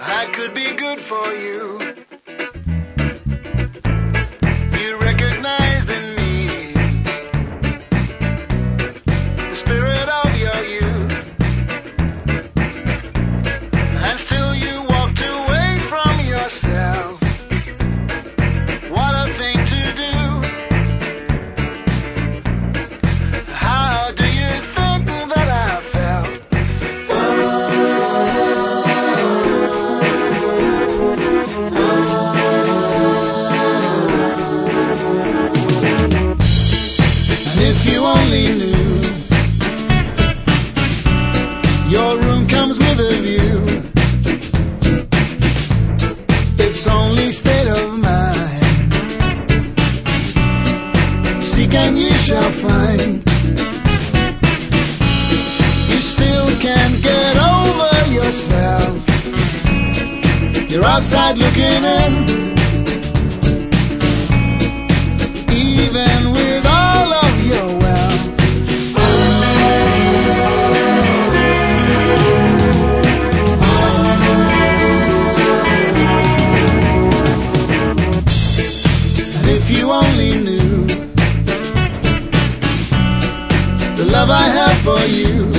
I could be good for you. You recognize in me the spirit of your youth, and still you walked away from yourself. What a thing to do. How do you think that I felt? And if you only knew, your room comes with a view. It's only state of mind. Seek and you shall find. You still can't get over yourself. You're outside looking in. Even with all of your wealth. And if you only knew the love I have for you,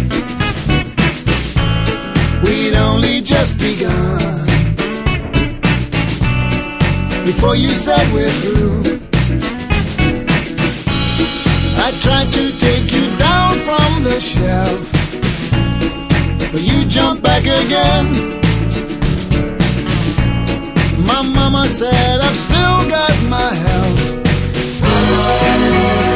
we'd only just begun before you said we're through. I tried to take you down from the shelf, but you jumped back again. My mama said I've still got my health.